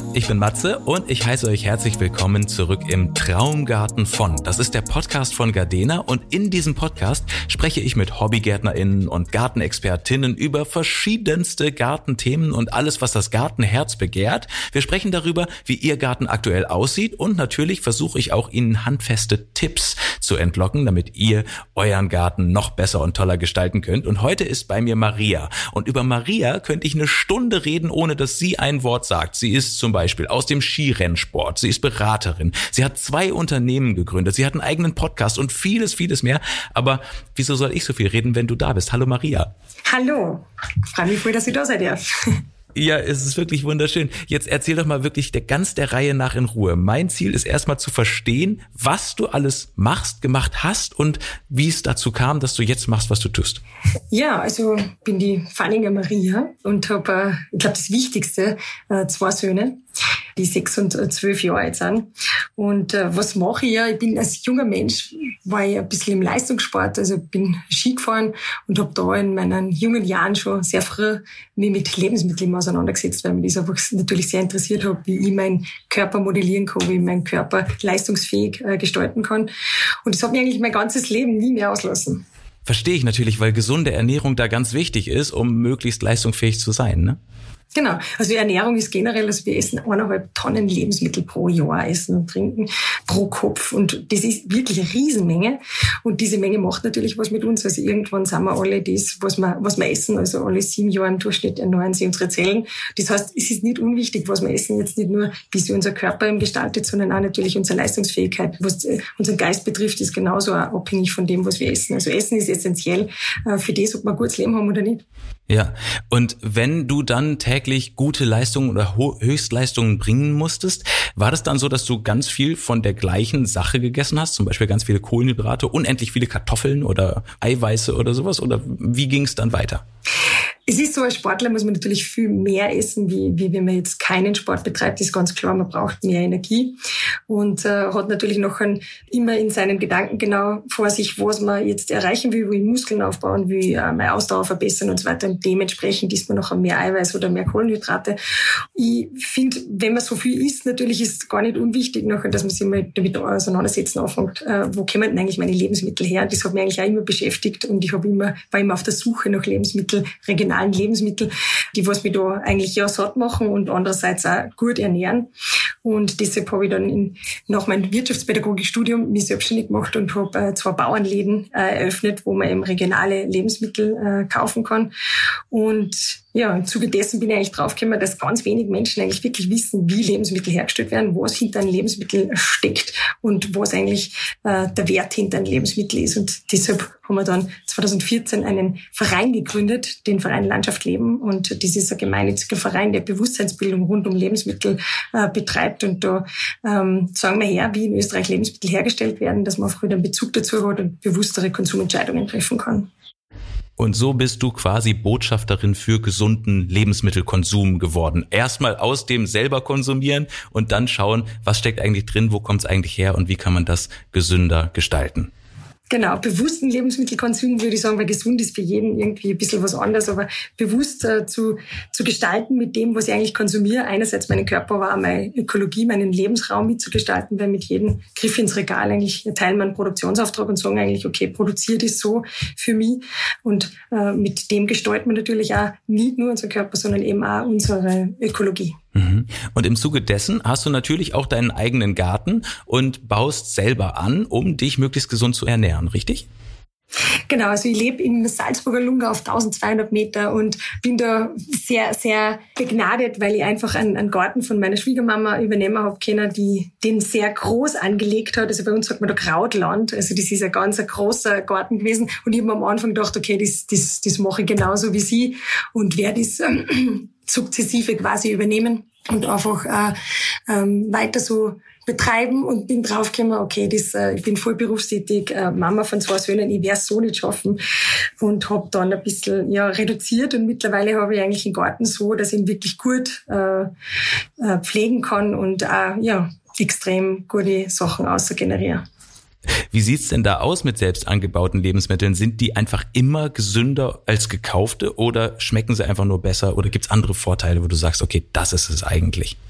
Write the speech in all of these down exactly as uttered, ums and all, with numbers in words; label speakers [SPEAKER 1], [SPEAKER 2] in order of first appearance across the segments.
[SPEAKER 1] Ich bin Matze und ich heiße euch herzlich willkommen zurück im Traumgarten von. Das ist der Podcast von Gardena und in diesem Podcast spreche ich mit HobbygärtnerInnen und GartenexpertInnen über verschiedenste Gartenthemen und alles, was das Gartenherz begehrt. Wir sprechen darüber, wie ihr Garten aktuell aussieht und natürlich versuche ich auch Ihnen handfeste Tipps zu entlocken, damit ihr euren Garten noch besser und toller gestalten könnt. Und heute ist bei mir Maria und über Maria könnte ich eine Stunde reden, ohne dass sie ein Wort sagt. Sie ist zum Beispiel Beispiel aus dem Skirennsport. Sie ist Beraterin. Sie hat zwei Unternehmen gegründet. Sie hat einen eigenen Podcast und vieles, vieles mehr. Aber wieso soll ich so viel reden, wenn du da bist? Hallo Maria.
[SPEAKER 2] Hallo. Ich freue mich voll, dass ich da sein darf.
[SPEAKER 1] Ja, es ist wirklich wunderschön. Jetzt erzähl doch mal wirklich der, ganz der Reihe nach in Ruhe. Mein Ziel ist erstmal zu verstehen, was du alles machst, gemacht hast und wie es dazu kam, dass du jetzt machst, was du tust.
[SPEAKER 2] Ja, also bin die Fanninger Maria und habe, ich glaube, das Wichtigste, zwei Söhne, die sechs und zwölf Jahre alt sind. Und äh, was mache ich ja? Ich bin als junger Mensch, war ich ein bisschen im Leistungssport, also bin Ski gefahren und habe da in meinen jungen Jahren schon sehr früh mich mit Lebensmitteln auseinandergesetzt, weil mich das einfach natürlich sehr interessiert hat, wie ich meinen Körper modellieren kann, wie ich meinen Körper leistungsfähig äh, gestalten kann. Und das hat mich eigentlich mein ganzes Leben nie mehr auslassen.
[SPEAKER 1] Verstehe ich natürlich, weil gesunde Ernährung da ganz wichtig ist, um möglichst leistungsfähig zu sein, ne?
[SPEAKER 2] Genau. Also Ernährung ist generell, also wir essen eineinhalb Tonnen Lebensmittel pro Jahr, essen und trinken pro Kopf. Und das ist wirklich eine Riesenmenge. Und diese Menge macht natürlich was mit uns. Also irgendwann sind wir alle das, was wir, was wir essen. Also alle sieben Jahre im Durchschnitt erneuern sie unsere Zellen. Das heißt, es ist nicht unwichtig, was wir essen. Jetzt nicht nur, wie sich unser Körper eben gestaltet, sondern auch natürlich unsere Leistungsfähigkeit. Was unseren Geist betrifft, ist genauso auch abhängig von dem, was wir essen. Also Essen ist essentiell für das, ob wir ein gutes Leben haben oder nicht.
[SPEAKER 1] Ja, und wenn du dann täglich gute Leistungen oder Höchstleistungen bringen musstest, war das dann so, dass du ganz viel von der gleichen Sache gegessen hast? Zum Beispiel ganz viele Kohlenhydrate, unendlich viele Kartoffeln oder Eiweiße oder sowas? Oder wie ging es dann weiter?
[SPEAKER 2] Es ist so, als Sportler muss man natürlich viel mehr essen, wie, wie wenn man jetzt keinen Sport betreibt. Das ist ganz klar, man braucht mehr Energie und äh, hat natürlich noch ein, immer in seinen Gedanken genau vor sich, was man jetzt erreichen will, will ich Muskeln aufbauen, will ich äh, meine Ausdauer verbessern und so weiter. Und dementsprechend isst man noch mehr Eiweiß oder mehr Kohlenhydrate. Ich finde, wenn man so viel isst, natürlich ist es gar nicht unwichtig, nachher, dass man sich mal damit auseinandersetzen anfängt, äh, wo kommen denn eigentlich meine Lebensmittel her? Das hat mich eigentlich auch immer beschäftigt und ich habe immer, war immer auf der Suche nach Lebensmitteln, regionalen Lebensmittel, die was mich da eigentlich ja satt machen und andererseits auch gut ernähren. Und deshalb habe ich dann in, nach meinem Wirtschaftspädagogikstudium mich selbstständig gemacht und habe äh, zwei Bauernläden äh, eröffnet, wo man eben regionale Lebensmittel äh, kaufen kann. Und ja, im Zuge dessen bin ich eigentlich draufgekommen, dass ganz wenig Menschen eigentlich wirklich wissen, wie Lebensmittel hergestellt werden, was hinter einem Lebensmittel steckt und was eigentlich äh, der Wert hinter einem Lebensmittel ist. Und deshalb haben wir dann zwanzig vierzehn einen Verein gegründet, den Verein Landschaft Leben. Und das ist ein gemeinnütziger Verein, der Bewusstseinsbildung rund um Lebensmittel äh, betreibt. Und da ähm, sagen wir her, wie in Österreich Lebensmittel hergestellt werden, dass man auch wieder einen Bezug dazu hat und bewusstere Konsumentscheidungen treffen kann.
[SPEAKER 1] Und so bist du quasi Botschafterin für gesunden Lebensmittelkonsum geworden. Erstmal aus dem selber konsumieren und dann schauen, was steckt eigentlich drin, wo kommt es eigentlich her und wie kann man das gesünder gestalten.
[SPEAKER 2] Genau, bewussten Lebensmittelkonsum würde ich sagen, weil gesund ist für jeden irgendwie ein bisschen was anderes, aber bewusst äh, zu, zu gestalten mit dem, was ich eigentlich konsumiere. Einerseits meinen Körper, aber auch meine Ökologie, meinen Lebensraum mitzugestalten, weil mit jedem Griff ins Regal eigentlich teilen wir einen Produktionsauftrag und sagen eigentlich, okay, produziert ist so für mich. Und äh, mit dem gestalten wir natürlich auch nicht nur unseren Körper, sondern eben auch unsere Ökologie.
[SPEAKER 1] Und im Zuge dessen hast du natürlich auch deinen eigenen Garten und baust selber an, um dich möglichst gesund zu ernähren, richtig?
[SPEAKER 2] Genau, also ich lebe im Salzburger Lungau auf eintausendzweihundert Meter und bin da sehr, sehr begnadet, weil ich einfach einen, einen Garten von meiner Schwiegermama übernehmen habe können, die den sehr groß angelegt hat. Also bei uns sagt man da Krautland, also das ist ein ganz ein großer Garten gewesen und ich habe mir am Anfang gedacht, okay, das, das, das mache ich genauso wie sie und werde das ähm, sukzessive quasi übernehmen und einfach äh, ähm, weiter so betreiben und bin draufgekommen, okay, das, äh, ich bin voll berufstätig, äh, Mama von zwei Söhnen, ich werde es so nicht schaffen und habe dann ein bisschen ja reduziert und mittlerweile habe ich eigentlich den Garten so, dass ich ihn wirklich gut äh, äh, pflegen kann und auch ja, extrem gute Sachen außergeneriere.
[SPEAKER 1] Wie sieht's denn da aus mit selbst angebauten Lebensmitteln? Sind die einfach immer gesünder als gekaufte oder schmecken sie einfach nur besser oder gibt's andere Vorteile, wo du sagst, okay, das ist es eigentlich?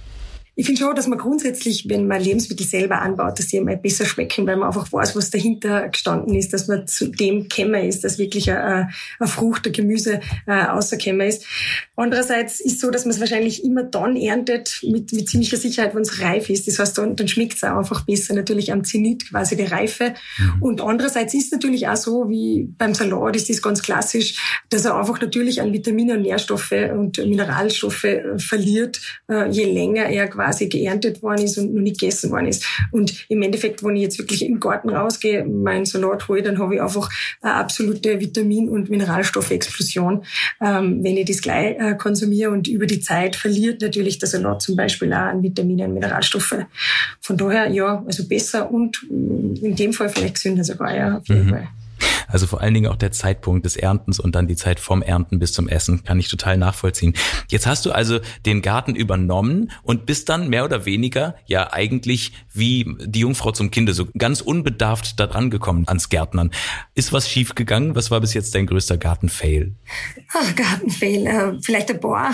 [SPEAKER 2] Ich finde schon, dass man grundsätzlich, wenn man Lebensmittel selber anbaut, dass die einmal besser schmecken, weil man einfach weiß, was dahinter gestanden ist, dass man zu dem gekommen ist, dass wirklich eine, eine Frucht, ein Gemüse äh, rausgekommen ist. Andererseits ist so, dass man es wahrscheinlich immer dann erntet, mit, mit ziemlicher Sicherheit, wenn es reif ist. Das heißt, dann, dann schmeckt es auch einfach besser, natürlich am Zenit, quasi die Reife. Mhm. Und andererseits ist natürlich auch so, wie beim Salat, ist das ganz klassisch, dass er einfach natürlich an Vitamine und Nährstoffe und Mineralstoffe äh, verliert, äh, je länger er quasi geerntet worden ist und noch nicht gegessen worden ist. Und im Endeffekt, wenn ich jetzt wirklich im Garten rausgehe, meinen Salat hole, dann habe ich einfach eine absolute Vitamin- und Mineralstoffexplosion, ähm, wenn ich das gleich äh, konsumiere. Und über die Zeit verliert natürlich der Salat zum Beispiel auch an Vitamine und Mineralstoffe. Von daher, ja, also besser und in dem Fall vielleicht gesünder sogar, ja, auf jeden mhm. Fall.
[SPEAKER 1] Also vor allen Dingen auch der Zeitpunkt des Erntens und dann die Zeit vom Ernten bis zum Essen kann ich total nachvollziehen. Jetzt hast du also den Garten übernommen und bist dann mehr oder weniger ja eigentlich wie die Jungfrau zum Kinde, so ganz unbedarft da dran gekommen ans Gärtnern. Ist was schief gegangen? Was war bis jetzt dein größter Gartenfail?
[SPEAKER 2] Ach, Gartenfail, äh, vielleicht ein paar.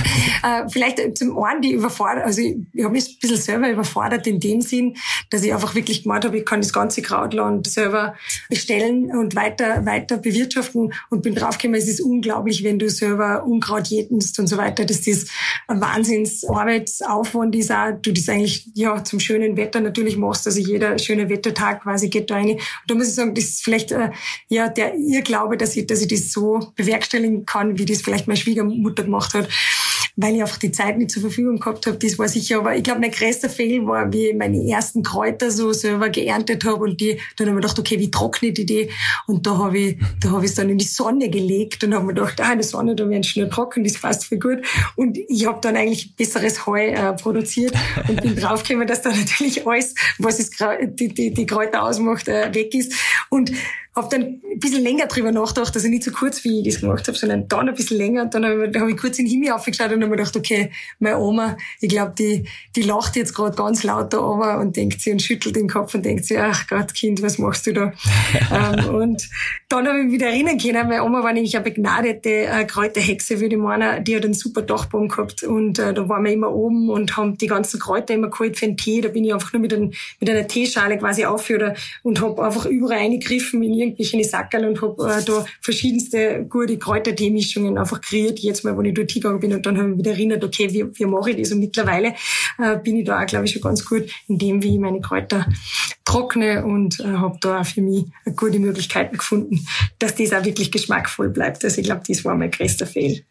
[SPEAKER 2] äh, vielleicht zum einen die überfordert, also ich, ich habe mich ein bisschen selber überfordert in dem Sinn, dass ich einfach wirklich gemacht habe, ich kann das ganze Krautland selber bestellen und weiter, weiter bewirtschaften und bin draufgekommen, es ist unglaublich, wenn du selber Unkraut jätest und so weiter, dass das ein Wahnsinns-Arbeitsaufwand ist auch, du das eigentlich, ja, zum schönen Wetter natürlich machst, also jeder schöne Wettertag quasi geht da rein. Und da muss ich sagen, das ist vielleicht, äh, ja, der Irrglaube, dass ich, dass ich das so bewerkstelligen kann, wie das vielleicht meine Schwiegermutter gemacht hat, weil ich einfach die Zeit nicht zur Verfügung gehabt habe, das war sicher, aber ich glaube, mein größter Fail war, wie ich meine ersten Kräuter so selber geerntet habe und die, dann habe ich mir gedacht, okay, wie trockne ich die? Und da habe ich, da habe ich es dann in die Sonne gelegt und habe mir gedacht, ah, in der Sonne, da werden schnell trocken, das passt voll gut. Und ich habe dann eigentlich besseres Heu äh, produziert und bin draufgekommen, dass da natürlich alles, was es die, die, die Kräuter ausmacht, äh, weg ist. Und habe dann ein bisschen länger drüber nachgedacht, also nicht so kurz, wie ich das gemacht habe, sondern dann ein bisschen länger. Und dann habe ich, hab ich kurz in den Himmel aufgeschaut und habe mir gedacht, okay, meine Oma, ich glaube, die, die lacht jetzt gerade ganz laut da runter und denkt sie und schüttelt den Kopf und denkt sie, ach Gott, Kind, was machst du da? ähm, und dann habe ich mich wieder erinnern können, meine Oma war nämlich eine begnadete äh, Kräuterhexe, würde ich meinen, die hat einen super Dachboden gehabt und äh, da waren wir immer oben und haben die ganzen Kräuter immer geholt für einen Tee. Da bin ich einfach nur mit, ein, mit einer Teeschale quasi aufgehört und habe einfach überall eingegriffen in irgendwelche Sackerl und habe äh, da verschiedenste gute Kräutertee-Mischungen einfach kreiert, jetzt mal, wo ich dort hingegangen bin und dann habe ich mich wieder erinnert, okay, wie, wie mache ich das? Und mittlerweile äh, bin ich da auch, glaube ich, schon ganz gut in dem, wie ich meine Kräuter trockne und äh, habe da auch für mich gute Möglichkeiten gefunden, dass das auch wirklich geschmackvoll bleibt. Also ich glaube, das war mein größter Fehl.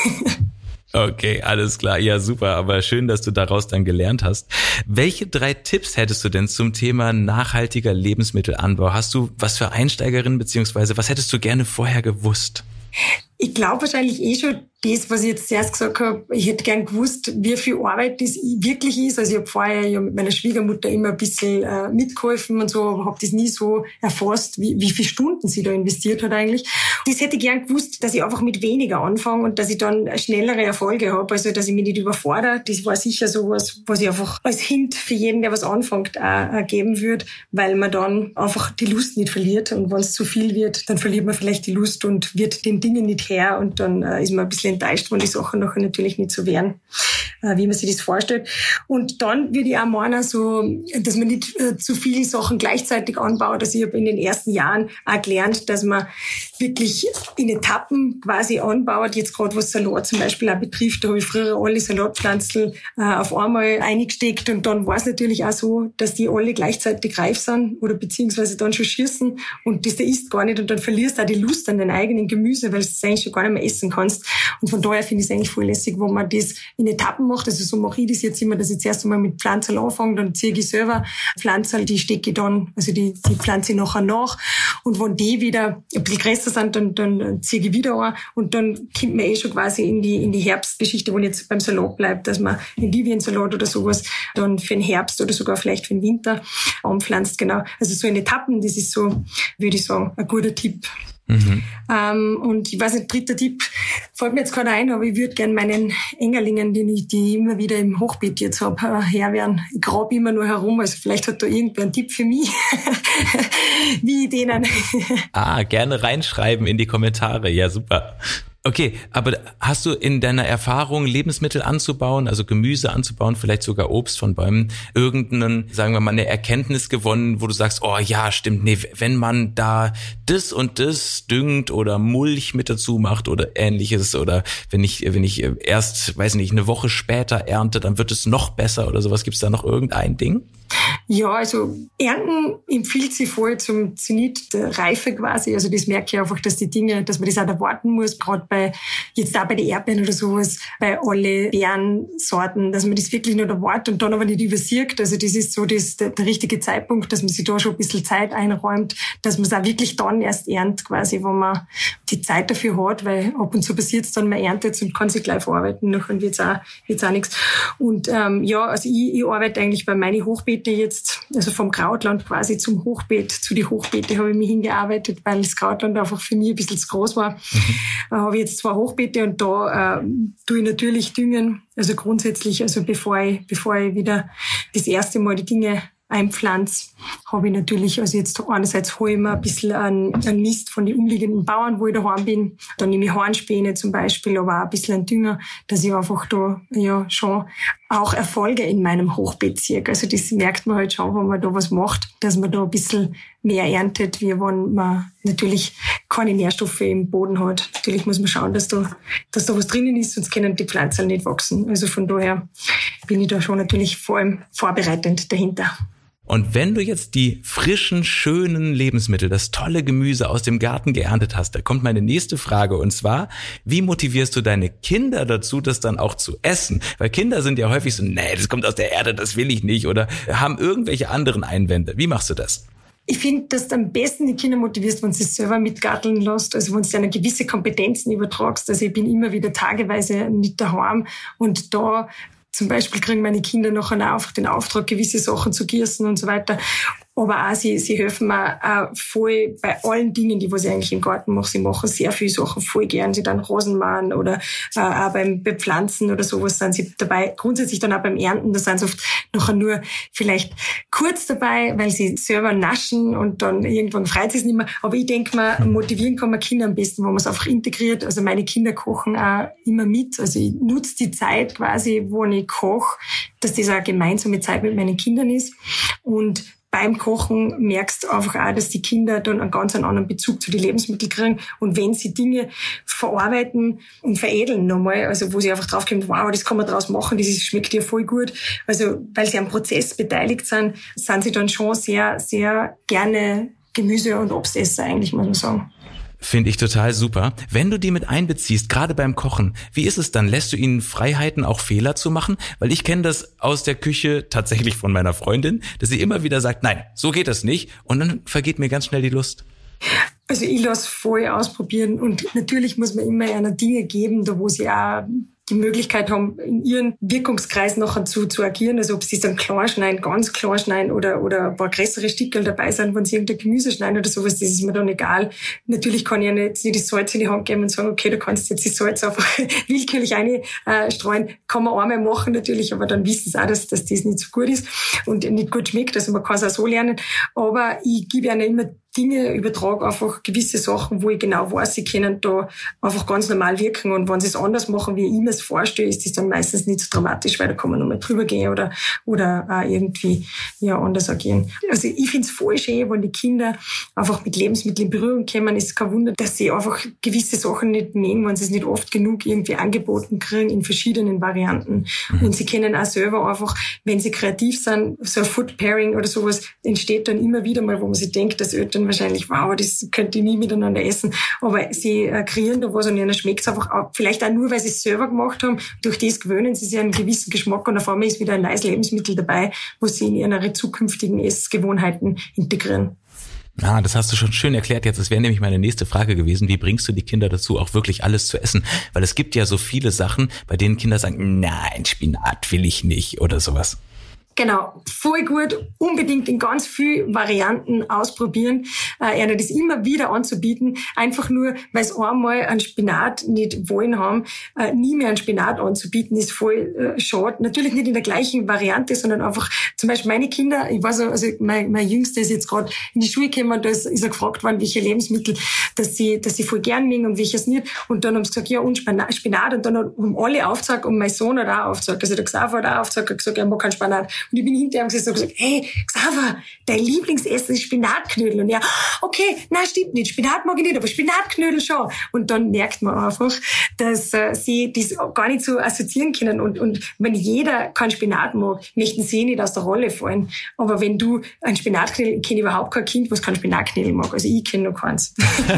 [SPEAKER 1] Okay, alles klar. Ja, super. Aber schön, dass du daraus dann gelernt hast. Welche drei Tipps hättest du denn zum Thema nachhaltiger Lebensmittelanbau? Hast du was für Einsteigerinnen, beziehungsweise was hättest du gerne vorher gewusst?
[SPEAKER 2] Ich glaube wahrscheinlich eh schon das, was ich jetzt zuerst gesagt habe. Ich hätte gern gewusst, wie viel Arbeit das wirklich ist. Also ich habe vorher ja mit meiner Schwiegermutter immer ein bisschen äh, mitgeholfen und so, aber habe das nie so erfasst, wie, wie viele Stunden sie da investiert hat eigentlich. Das hätte ich gern gewusst, dass ich einfach mit weniger anfange und dass ich dann schnellere Erfolge habe, also dass ich mich nicht überfordere. Das war sicher so was, was ich einfach als Hint für jeden, der was anfängt, auch, auch geben würde, weil man dann einfach die Lust nicht verliert. Und wenn es zu viel wird, dann verliert man vielleicht die Lust und wird den Dingen nicht her und dann äh, ist man ein bisschen enttäuscht, wenn die Sachen nachher natürlich nicht so wären, äh, wie man sich das vorstellt. Und dann würde ich auch meinen, so, dass man nicht äh, zu viele Sachen gleichzeitig anbaut. Also ich habe in den ersten Jahren auch gelernt, dass man wirklich in Etappen quasi anbaut. Jetzt gerade was Salat zum Beispiel auch betrifft, da habe ich früher alle Salatpflanzen äh, auf einmal eingesteckt und dann war es natürlich auch so, dass die alle gleichzeitig reif sind oder beziehungsweise dann schon schießen und das der isst gar nicht und dann verlierst du auch die Lust an deinem eigenen Gemüse, weil du es eigentlich schon gar nicht mehr essen kannst. Und von daher finde ich es eigentlich voll lässig, wo man das in Etappen macht. Also so mache ich das jetzt immer, dass ich zuerst einmal mit Pflanzen anfange, dann ziehe ich selber Pflanzen, die stecke ich dann, also die, die pflanze ich nachher nach. Und wenn die wieder ein bisschen größer sind, dann, dann ziehe ich wieder an und dann kommt man eh schon quasi in die, in die Herbstgeschichte, wo ich jetzt beim Salat bleibt, dass man in Liviensalat oder sowas dann für den Herbst oder sogar vielleicht für den Winter anpflanzt, genau. Also so in Etappen, das ist so, würde ich sagen, ein guter Tipp. Mhm. Ähm, und ich weiß nicht, dritter Tipp fällt mir jetzt gerade ein, aber ich würde gerne meinen Engerlingen, die ich, die ich immer wieder im Hochbeet jetzt habe, äh, her werden. Ich grabe immer nur herum, also vielleicht hat da irgendwer einen Tipp für mich, wie ich denen.
[SPEAKER 1] Ah, gerne reinschreiben in die Kommentare, ja super. Okay, aber hast du in deiner Erfahrung, Lebensmittel anzubauen, also Gemüse anzubauen, vielleicht sogar Obst von Bäumen, irgendeinen, sagen wir mal, eine Erkenntnis gewonnen, wo du sagst, oh ja, stimmt, nee, wenn man da das und das düngt oder Mulch mit dazu macht oder ähnliches oder wenn ich, wenn ich erst, weiß nicht, eine Woche später ernte, dann wird es noch besser oder sowas. Gibt's da noch irgendein Ding?
[SPEAKER 2] Ja, also Ernten empfiehlt sich voll zum Zenit der Reife quasi. Also das merke ich einfach, dass die Dinge, dass man das auch erwarten muss, gerade bei, jetzt auch bei den Erdbeeren oder sowas, bei alle Beerensorten, dass man das wirklich nicht erwartet und dann aber nicht übersieht. Also das ist so das, der, der richtige Zeitpunkt, dass man sich da schon ein bisschen Zeit einräumt, dass man es auch wirklich dann erst erntet quasi, wo man die Zeit dafür hat, weil ab und zu passiert es dann, man erntet und kann sich gleich verarbeiten, nachher wird's auch, wird's auch nichts. Und ähm, ja, also ich, ich arbeite eigentlich bei meinen Hochbeeten jetzt, also vom Krautland quasi zum Hochbeet, zu die Hochbeete habe ich mich hingearbeitet, weil das Krautland einfach für mich ein bisschen zu groß war. Mhm. Äh, habe ich jetzt zwei Hochbeete und da äh, tue ich natürlich düngen, also grundsätzlich, also bevor ich, bevor ich wieder das erste Mal die Dinge einpflanze, habe ich natürlich, also jetzt einerseits hole ich mir ein bisschen an, an Mist von den umliegenden Bauern, wo ich daheim bin. Dann nehme ich Hornspäne zum Beispiel, aber auch ein bisschen an Dünger, dass ich einfach da ja schon auch Erfolge in meinem Hochbeet sehe. Also das merkt man halt schon, wenn man da was macht, dass man da ein bisschen mehr erntet, wie wenn man natürlich keine Nährstoffe im Boden hat. Natürlich muss man schauen, dass da, dass da was drinnen ist, sonst können die Pflanzen nicht wachsen. Also von daher bin ich da schon natürlich vor allem vorbereitend dahinter.
[SPEAKER 1] Und wenn du jetzt die frischen, schönen Lebensmittel, das tolle Gemüse aus dem Garten geerntet hast, da kommt meine nächste Frage und zwar, wie motivierst du deine Kinder dazu, das dann auch zu essen? Weil Kinder sind ja häufig so, nee, das kommt aus der Erde, das will ich nicht oder haben irgendwelche anderen Einwände. Wie machst du das?
[SPEAKER 2] Ich finde, dass du am besten die Kinder motivierst, wenn du sie selber mitgarteln lässt, also wenn du eine gewisse Kompetenzen übertragst. Also ich bin immer wieder tageweise nicht daheim und da zum Beispiel kriegen meine Kinder nachher auch den Auftrag, gewisse Sachen zu gießen und so weiter. Aber auch sie, sie helfen mir auch voll bei allen Dingen, die was ich eigentlich im Garten mache. Sie machen sehr viele Sachen voll gern. Sie dann Rosen mähen oder äh, auch beim Bepflanzen oder sowas sind sie dabei. Grundsätzlich dann auch beim Ernten, da sind sie oft nachher nur vielleicht kurz dabei, weil sie selber naschen und dann irgendwann freut sie es nicht mehr. Aber ich denke mal, motivieren kann man Kinder am besten, wenn man es einfach integriert. Also meine Kinder kochen auch immer mit. Also ich nutze die Zeit quasi, wo ich koche, dass das auch gemeinsame Zeit mit meinen Kindern ist. Und beim Kochen merkst du einfach auch, dass die Kinder dann einen ganz anderen Bezug zu den Lebensmitteln kriegen. Und wenn sie Dinge verarbeiten und veredeln nochmal, also wo sie einfach draufkommen, wow, das kann man draus machen, das schmeckt ja voll gut. Also weil sie am Prozess beteiligt sind, sind sie dann schon sehr, sehr gerne Gemüse- und Obstesser eigentlich, muss man sagen.
[SPEAKER 1] Finde ich total super. Wenn du die mit einbeziehst, gerade beim Kochen, wie ist es dann? Lässt du ihnen Freiheiten, auch Fehler zu machen? Weil ich kenne das aus der Küche tatsächlich von meiner Freundin, dass sie immer wieder sagt, nein, so geht das nicht. Und dann vergeht mir ganz schnell die Lust.
[SPEAKER 2] Also ich lasse voll ausprobieren und natürlich muss man immer einer Dinge geben, da wo sie auch die Möglichkeit haben, in ihren Wirkungskreis nachher zu, zu agieren. Also ob sie es dann klar schneiden, ganz klar schneiden oder, oder ein paar größere Stückel dabei sind, wenn sie irgendein Gemüse schneiden oder sowas, das ist mir dann egal. Natürlich kann ich ja nicht, nicht das Salz in die Hand geben und sagen, okay, du kannst jetzt das Salz einfach willkürlich einstreuen. Kann man einmal machen natürlich, aber dann wissen sie auch, dass, dass das nicht so gut ist und nicht gut schmeckt. Also man kann es auch so lernen. Aber ich gebe ihnen immer Dinge, übertrage einfach gewisse Sachen, wo ich genau weiß, sie können da einfach ganz normal wirken. Und wenn sie es anders machen, wie ich mir es vorstelle, ist das dann meistens nicht so dramatisch, weil da kann man nochmal drüber gehen oder, oder auch irgendwie, ja, anders agieren. Also ich finde es voll schön, wenn die Kinder einfach mit Lebensmitteln in Berührung kommen. Es ist kein Wunder, dass sie einfach gewisse Sachen nicht nehmen, wenn sie es nicht oft genug irgendwie angeboten kriegen in verschiedenen Varianten. Mhm. Und sie können auch selber einfach, wenn sie kreativ sind, so ein Food Pairing oder sowas entsteht dann immer wieder mal, wo man sich denkt, dass Eltern wahrscheinlich, wow, das könnt ihr nie miteinander essen. Aber sie äh, kreieren da was und ihnen schmeckt es einfach auch, vielleicht auch nur, weil sie es selber gemacht haben. Durch das gewöhnen sie sich einen gewissen Geschmack und auf einmal ist wieder ein neues Lebensmittel dabei, was sie in ihre zukünftigen Essgewohnheiten integrieren.
[SPEAKER 1] Ah, das hast du schon schön erklärt jetzt. Das wäre nämlich meine nächste Frage gewesen. Wie bringst du die Kinder dazu, auch wirklich alles zu essen? Weil es gibt ja so viele Sachen, bei denen Kinder sagen, nein, Spinat will ich nicht oder sowas.
[SPEAKER 2] Genau, voll gut, unbedingt in ganz vielen Varianten ausprobieren, äh, ihnen das immer wieder anzubieten, einfach nur, weil es einmal einen Spinat nicht wollen haben, äh, nie mehr einen Spinat anzubieten, ist voll äh, schade. Natürlich nicht in der gleichen Variante, sondern einfach, zum Beispiel meine Kinder, ich weiß, also mein, mein Jüngster ist jetzt gerade in die Schule gekommen und da ist, ist er gefragt worden, welche Lebensmittel, dass sie, dass sie voll gern mögen und welches nicht, und dann haben sie gesagt, ja, und Spinat, und dann haben alle aufgezeigt und mein Sohn hat auch aufgezeigt, also der Xaver hat auch aufgezeigt, hat gesagt, er mag keinen Spinat. Und ich bin hinterher und gesagt, hey, Xaver, dein Lieblingsessen ist Spinatknödel. Und er, okay, nein, stimmt nicht, Spinat mag ich nicht, aber Spinatknödel schon. Und dann merkt man einfach, dass äh, sie das gar nicht so assoziieren können. Und, und wenn jeder keinen Spinat mag, möchten sie nicht aus der Rolle fallen. Aber wenn du einen Spinatknödel, ich kenne überhaupt kein Kind, was keinen Spinatknödel mag. Also ich kenne noch keins.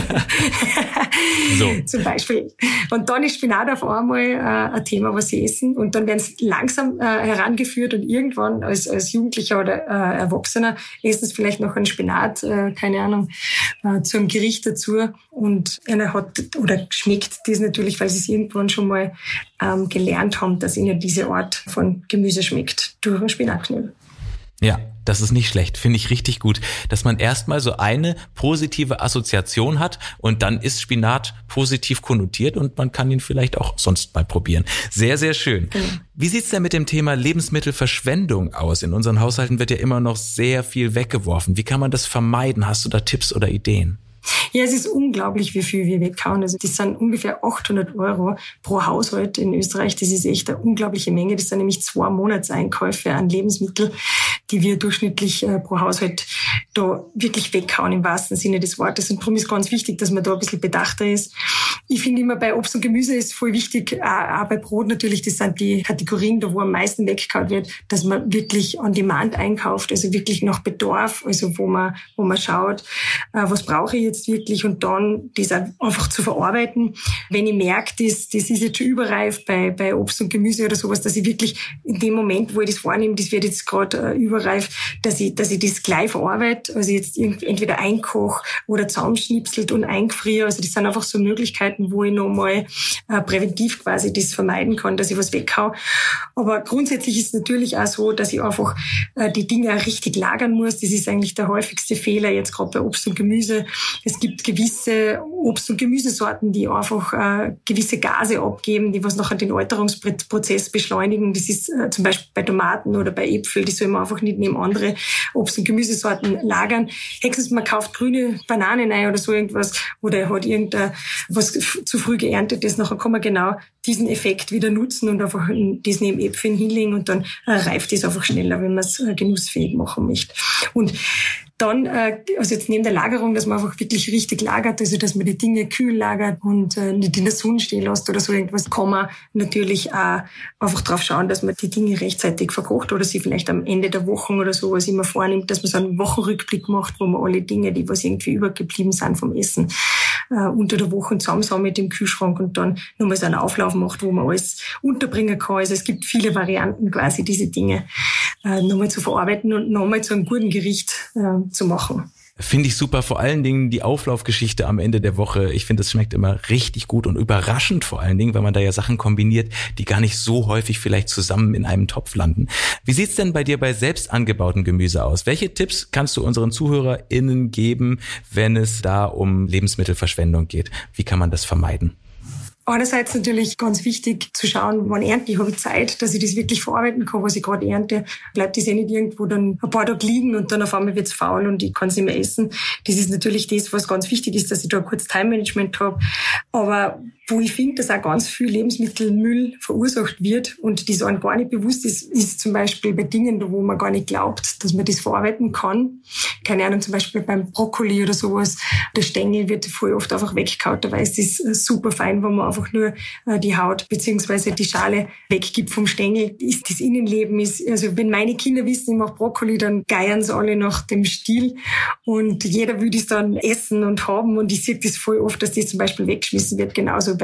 [SPEAKER 2] So. Zum Beispiel. Und dann ist Spinat auf einmal äh, ein Thema, was sie essen. Und dann werden sie langsam äh, herangeführt und irgendwann als, als Jugendlicher oder äh, Erwachsener essen sie vielleicht noch einen Spinat, äh, keine Ahnung, äh, zum Gericht dazu. Und einer hat oder schmeckt das natürlich, weil sie es irgendwann schon mal ähm, gelernt haben, dass ihnen diese Art von Gemüse schmeckt, durch einen Spinatknödel.
[SPEAKER 1] Ja, das ist nicht schlecht, finde ich richtig gut, dass man erstmal so eine positive Assoziation hat und dann ist Spinat positiv konnotiert und man kann ihn vielleicht auch sonst mal probieren. Sehr, sehr schön. Mhm. Wie sieht's denn mit dem Thema Lebensmittelverschwendung aus? In unseren Haushalten wird ja immer noch sehr viel weggeworfen. Wie kann man das vermeiden? Hast du da Tipps oder Ideen?
[SPEAKER 2] Ja, es ist unglaublich, wie viel wir weghauen. Also das sind ungefähr achthundert Euro pro Haushalt in Österreich. Das ist echt eine unglaubliche Menge. Das sind nämlich zwei Monatseinkäufe an Lebensmitteln, die wir durchschnittlich äh, pro Haushalt da wirklich weghauen im wahrsten Sinne des Wortes. Und darum ist ganz wichtig, dass man da ein bisschen bedachter ist. Ich finde immer, bei Obst und Gemüse ist voll wichtig, auch, auch bei Brot natürlich, das sind die Kategorien, da wo am meisten weggehauen wird, dass man wirklich on demand einkauft, also wirklich nach Bedarf, also wo man, wo man schaut, äh, was brauche ich jetzt wirklich, und dann das einfach zu verarbeiten. Wenn ich merke, das, das ist jetzt schon überreif bei, bei Obst und Gemüse oder sowas, dass ich wirklich in dem Moment, wo ich das wahrnehme, das wird jetzt gerade äh, überreif, dass ich, dass ich das gleich verarbeite, also jetzt entweder einkoche oder zusammenschnipselt und eingefriere. Also das sind einfach so Möglichkeiten, wo ich nochmal äh, präventiv quasi das vermeiden kann, dass ich was weghau. Aber grundsätzlich ist es natürlich auch so, dass ich einfach äh, die Dinge auch richtig lagern muss. Das ist eigentlich der häufigste Fehler jetzt gerade bei Obst und Gemüse. Es gibt gewisse Obst- und Gemüsesorten, die einfach äh, gewisse Gase abgeben, die was nachher den Alterungsprozess beschleunigen. Das ist äh, zum Beispiel bei Tomaten oder bei Äpfeln, die soll man einfach nicht neben andere Obst- und Gemüsesorten lagern. Höchstens man kauft grüne Bananen ein oder so irgendwas, oder er hat irgendein was zu früh geerntet ist, nachher kann man genau diesen Effekt wieder nutzen und einfach das neben Äpfeln hinlegen, und dann äh, reift es einfach schneller, wenn man es äh, genussfähig machen möchte. Und dann, äh, also jetzt neben der Lagerung, dass man einfach wirklich richtig lagert, also dass man die Dinge kühl lagert und äh, nicht in der Sonne stehen lässt oder so irgendwas, kann man natürlich auch einfach drauf schauen, dass man die Dinge rechtzeitig verkocht oder sie vielleicht am Ende der Wochen oder so, was immer vornimmt, dass man so einen Wochenrückblick macht, wo man alle Dinge, die was irgendwie übergeblieben sind vom Essen, äh, unter der Woche zusammensammelt im Kühlschrank und dann nochmal so einen Auflauf macht, wo man alles unterbringen kann. Also es gibt viele Varianten quasi, diese Dinge äh, nochmal zu verarbeiten und nochmal zu einem guten Gericht äh, zu machen.
[SPEAKER 1] Finde ich super, vor allen Dingen die Auflaufgeschichte am Ende der Woche. Ich finde, es schmeckt immer richtig gut und überraschend vor allen Dingen, weil man da ja Sachen kombiniert, die gar nicht so häufig vielleicht zusammen in einem Topf landen. Wie sieht's denn bei dir bei selbst angebauten Gemüse aus? Welche Tipps kannst du unseren ZuhörerInnen geben, wenn es da um Lebensmittelverschwendung geht? Wie kann man das vermeiden?
[SPEAKER 2] Einerseits natürlich ganz wichtig zu schauen, wann ernte ich, habe ich Zeit, dass ich das wirklich verarbeiten kann, was ich gerade ernte. Bleibt das ja nicht irgendwo dann ein paar Tage liegen und dann auf einmal wird's faul und ich kann es nicht mehr essen. Das ist natürlich das, was ganz wichtig ist, dass ich da ein kurzes Time-Management habe. Aber wo ich finde, dass auch ganz viel Lebensmittelmüll verursacht wird und das einem gar nicht bewusst ist, ist zum Beispiel bei Dingen, wo man gar nicht glaubt, dass man das verarbeiten kann. Keine Ahnung, zum Beispiel beim Brokkoli oder sowas. Der Stängel wird voll oft einfach weggehauen. Dabei ist das super fein, wenn man einfach nur die Haut beziehungsweise die Schale weggibt vom Stängel. Ist das Innenleben ist, also wenn meine Kinder wissen, ich mache Brokkoli, dann geiern sie alle nach dem Stiel und jeder will das dann essen und haben und ich sehe das voll oft, dass das zum Beispiel weggeschmissen wird, genauso bei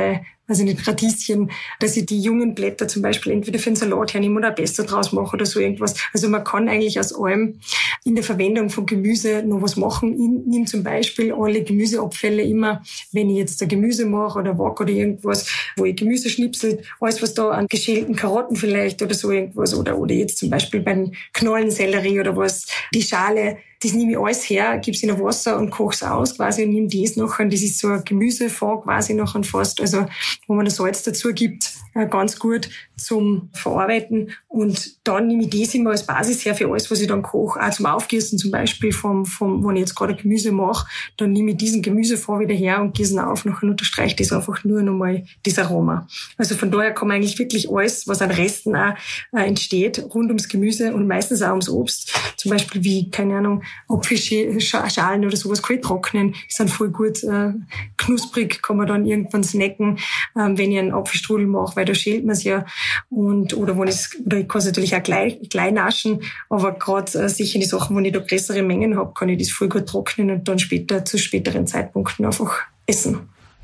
[SPEAKER 2] also nicht Radieschen, dass ich die jungen Blätter zum Beispiel entweder für einen Salat hernehme oder Pesto draus mache oder so irgendwas. Also man kann eigentlich aus allem in der Verwendung von Gemüse noch was machen. Ich nehme zum Beispiel alle Gemüseabfälle immer, wenn ich jetzt ein Gemüse mache oder wacke oder irgendwas, wo ich Gemüse schnipsel, alles was da an geschälten Karotten vielleicht oder so irgendwas oder, oder jetzt zum Beispiel beim Knollensellerie oder was, die Schale, das nehme ich alles her, gebe es in ein Wasser und koche es aus quasi und nehme das nachher. Das ist so ein Gemüsefond quasi nachher fast, also wo man das Salz dazu gibt, ganz gut zum Verarbeiten. Und dann nehme ich das immer als Basis her für alles, was ich dann koche. Auch zum Aufgießen zum Beispiel, vom, vom, wenn ich jetzt gerade Gemüse mache, dann nehme ich diesen Gemüsefond wieder her und gieße ihn auf. Nachher unterstreicht das einfach nur nochmal das Aroma. Also von daher kann man eigentlich wirklich alles, was an Resten auch äh, entsteht, rund ums Gemüse und meistens auch ums Obst. Zum Beispiel wie, keine Ahnung, Apfelschalen oder sowas kann ich trocknen. Die sind voll gut äh, knusprig, kann man dann irgendwann snacken, ähm, wenn ich einen Apfelstrudel mache, weil da schält man es ja. Und, oder, wenn ich, oder ich kann es natürlich auch gleich, gleich naschen, aber gerade äh, sicher die Sachen, wo ich da größere Mengen habe, kann ich das voll gut trocknen und dann später zu späteren Zeitpunkten einfach essen.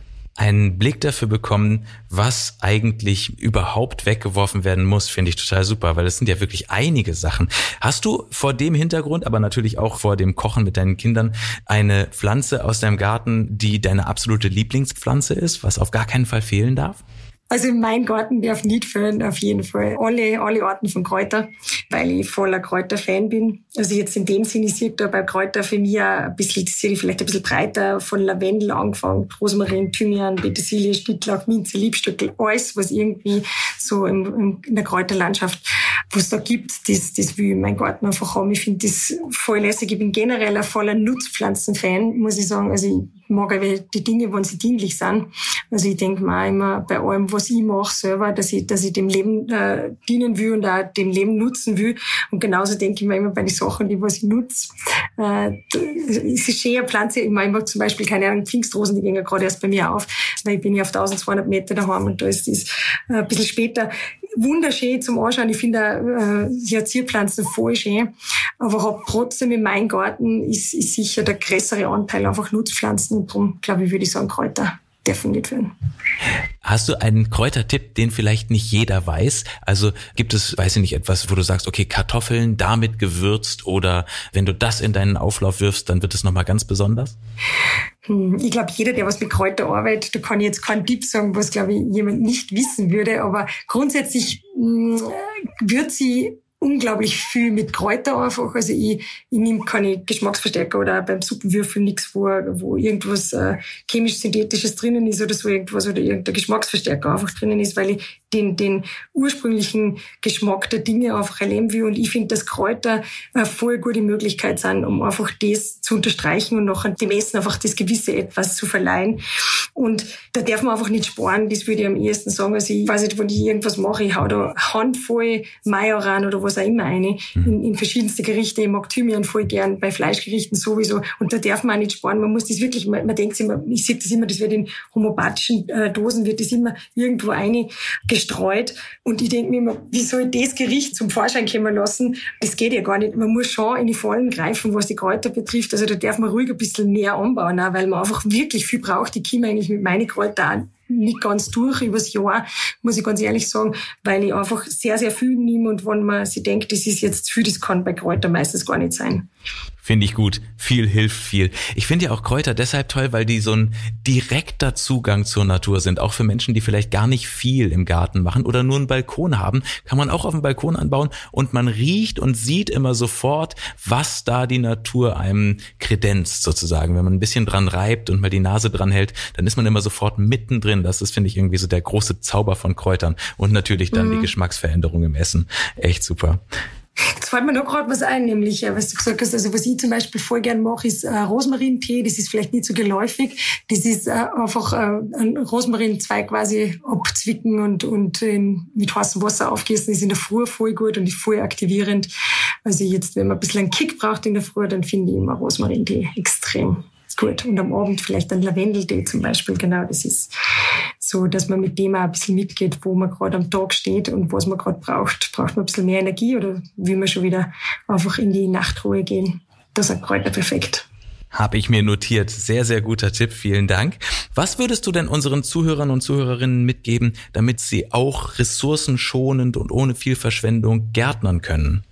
[SPEAKER 1] Einen Blick dafür bekommen, was eigentlich überhaupt weggeworfen werden muss, finde ich total super, weil das sind ja wirklich einige Sachen. Hast du vor dem Hintergrund, aber natürlich auch vor dem Kochen mit deinen Kindern, eine Pflanze aus deinem Garten, die deine absolute Lieblingspflanze ist, was auf gar keinen Fall fehlen darf?
[SPEAKER 2] Also in meinem Garten darf nicht fehlen, auf jeden Fall. Alle, alle Arten von Kräuter, weil ich voller Kräuter-Fan bin. Also jetzt in dem Sinne, ich sehe da bei Kräuter für mich auch ein bisschen, das sehe ich vielleicht ein bisschen breiter, von Lavendel angefangen, Rosmarin, Thymian, Petersilie, Schnittlauch, Minze, Liebstöckel, alles, was irgendwie so im, im, in der Kräuterlandschaft, was es da gibt, das, das will ich in meinem Garten einfach haben. Ich finde das voll lässig. Ich bin generell ein voller Nutzpflanzen-Fan, muss ich sagen. Also ich mag aber die Dinge, wenn sie dienlich sind. Also ich denke mir auch immer bei allem, was ich mache selber, dass ich, dass ich dem Leben äh, dienen will und auch dem Leben nutzen will. Und genauso denke ich mir immer bei den Sachen, die was ich nutze. Äh, es ist schön, eine Pflanze. Ich meine, ich mag zum Beispiel, keine Ahnung, Pfingstrosen, die gehen ja gerade erst bei mir auf, weil ich bin ja auf eintausendzweihundert Meter daheim und da ist das äh, ein bisschen später. Wunderschön zum Anschauen. Ich finde äh, ja Zierpflanzen voll schön. Aber hab trotzdem in meinem Garten ist, ist sicher der größere Anteil einfach Nutzpflanzen und darum, glaube ich, würde ich sagen, Kräuter dürfen nicht fehlen.
[SPEAKER 1] Hast du einen Kräutertipp, den vielleicht nicht jeder weiß? Also gibt es, weiß ich nicht, etwas, wo du sagst, okay, Kartoffeln damit gewürzt oder wenn du das in deinen Auflauf wirfst, dann wird es nochmal ganz besonders?
[SPEAKER 2] Hm, ich glaube, jeder, der was mit Kräuter arbeitet, da kann ich jetzt keinen Tipp sagen, was, glaube ich, jemand nicht wissen würde. Aber grundsätzlich mh, würze ich unglaublich viel mit Kräuter einfach. Also ich, ich nehme keine Geschmacksverstärker oder beim Suppenwürfel nichts, wo, wo irgendwas äh, chemisch-synthetisches drinnen ist oder so irgendwas oder irgendein Geschmacksverstärker einfach drinnen ist, weil ich den, den ursprünglichen Geschmack der Dinge einfach erleben will. Und ich finde, dass Kräuter eine voll gute Möglichkeit sind, um einfach das zu unterstreichen und nachher dem Essen einfach das gewisse Etwas zu verleihen. Und da darf man einfach nicht sparen, das würde ich am ehesten sagen. Also ich weiß nicht, wenn ich irgendwas mache, ich hau da Handvoll Majoran oder was auch immer rein, in, in verschiedenste Gerichte. Ich mag Thymian voll gern, bei Fleischgerichten sowieso. Und da darf man auch nicht sparen. Man muss das wirklich, man, man denkt immer, ich sehe das immer, das wird in homöopathischen äh, Dosen, wird das immer irgendwo rein gestreut. Und ich denke mir immer, wie soll ich das Gericht zum Vorschein kommen lassen? Das geht ja gar nicht. Man muss schon in die Vollen greifen, was die Kräuter betrifft. Also da darf man ruhig ein bisschen mehr anbauen, auch, weil man einfach wirklich viel braucht. Ich komme eigentlich mit meinen Kräutern nicht ganz durch übers Jahr, muss ich ganz ehrlich sagen, weil ich einfach sehr, sehr viel nehme und wenn man sich denkt, das ist jetzt viel, das kann bei Kräutern meistens gar nicht sein.
[SPEAKER 1] Finde ich gut. Viel hilft viel. Ich finde ja auch Kräuter deshalb toll, weil die so ein direkter Zugang zur Natur sind. Auch für Menschen, die vielleicht gar nicht viel im Garten machen oder nur einen Balkon haben, kann man auch auf dem Balkon anbauen und man riecht und sieht immer sofort, was da die Natur einem kredenzt sozusagen. Wenn man ein bisschen dran reibt und mal die Nase dran hält, dann ist man immer sofort mittendrin. Das ist, finde ich, irgendwie so der große Zauber von Kräutern. Und natürlich dann mhm. die Geschmacksveränderung im Essen. Echt super.
[SPEAKER 2] Jetzt fällt mir noch gerade was ein, nämlich, was du gesagt hast, also was ich zum Beispiel voll gern mache, ist äh, Rosmarintee. Das ist vielleicht nicht so geläufig. Das ist äh, einfach äh, ein Rosmarinzweig quasi abzwicken und, und in, mit heißem Wasser aufgießen. Das ist in der Früh voll gut und ist voll aktivierend. Also jetzt, wenn man ein bisschen einen Kick braucht in der Früh, dann finde ich immer Rosmarintee extrem gut. Und am Abend vielleicht ein Lavendeltee zum Beispiel. Genau, das ist so, dass man mit dem auch ein bisschen mitgeht, wo man gerade am Tag steht und was man gerade braucht. Braucht man ein bisschen mehr Energie oder will man schon wieder einfach in die Nachtruhe gehen? Das ist ein Kräuter perfekt.
[SPEAKER 1] Habe ich mir notiert. Sehr, sehr guter Tipp. Vielen Dank. Was würdest du denn unseren Zuhörern und Zuhörerinnen mitgeben, damit sie auch ressourcenschonend und ohne viel Verschwendung gärtnern können?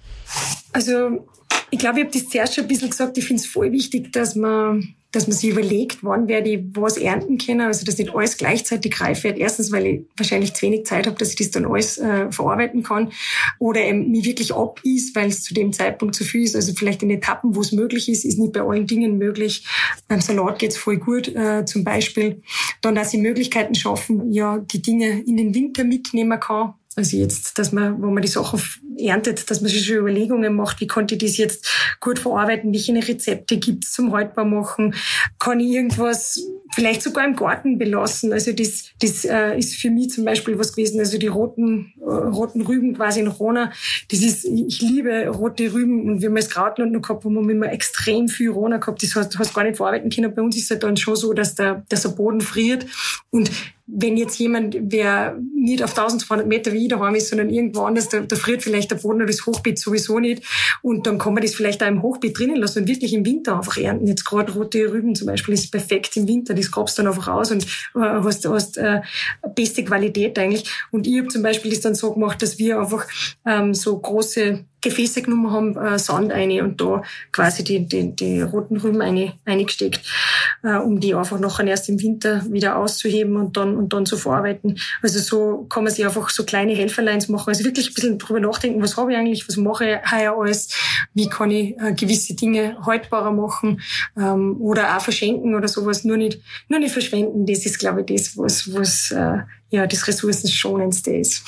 [SPEAKER 2] Also ich glaube, ich habe das zuerst schon ein bisschen gesagt, ich finde es voll wichtig, dass man dass man sich überlegt, wann werde ich was ernten können, also dass nicht alles gleichzeitig reif wird. Erstens, weil ich wahrscheinlich zu wenig Zeit habe, dass ich das dann alles äh, verarbeiten kann. Oder eben mich wirklich abisst, weil es zu dem Zeitpunkt zu viel ist. Also vielleicht in Etappen, wo es möglich ist, ist nicht bei allen Dingen möglich. Beim Salat geht's voll gut, äh, zum Beispiel. Dann, dass ich Möglichkeiten schaffen, ja, die Dinge in den Winter mitnehmen kann. Also jetzt, dass man, wo man die Sachen erntet, dass man sich schon Überlegungen macht, wie konnte ich das jetzt gut verarbeiten, welche Rezepte gibt's zum haltbar machen, kann ich irgendwas vielleicht sogar im Garten belassen. Also das, das äh, ist für mich zum Beispiel was gewesen, also die roten äh, roten Rüben quasi in Rona, das ist, ich liebe rote Rüben und wir haben das Krautland noch gehabt, wo wir immer extrem viel Rona gehabt, das hast, hast gar nicht verarbeiten können. Bei uns ist es halt dann schon so, dass der, dass der Boden friert und wenn jetzt jemand, wer nicht auf zwölfhundert Meter wie ich daheim ist, sondern irgendwo anders, da, da friert vielleicht der Boden oder das Hochbeet sowieso nicht. Und dann kann man das vielleicht auch im Hochbeet drinnen lassen und wirklich im Winter einfach ernten. Jetzt gerade rote Rüben zum Beispiel ist perfekt im Winter. Das grabst dann einfach aus und äh, hast, hast äh, beste Qualität eigentlich. Und ich habe zum Beispiel das dann so gemacht, dass wir einfach ähm, so große Gefäße genommen haben, äh, Sand rein und da quasi die, die, die roten Rüben rein, reingesteckt, äh, um die einfach nachher erst im Winter wieder auszuheben und dann, und dann zu verarbeiten. Also so kann man sich einfach so kleine Helferleins machen. Also wirklich ein bisschen drüber nachdenken, was habe ich eigentlich, was mache ich heuer alles, wie kann ich äh, gewisse Dinge haltbarer machen, ähm, oder auch verschenken oder sowas, nur nicht, nur nicht verschwenden. Das ist, glaube ich, das, was, was, äh, ja, das Ressourcenschonendste ist.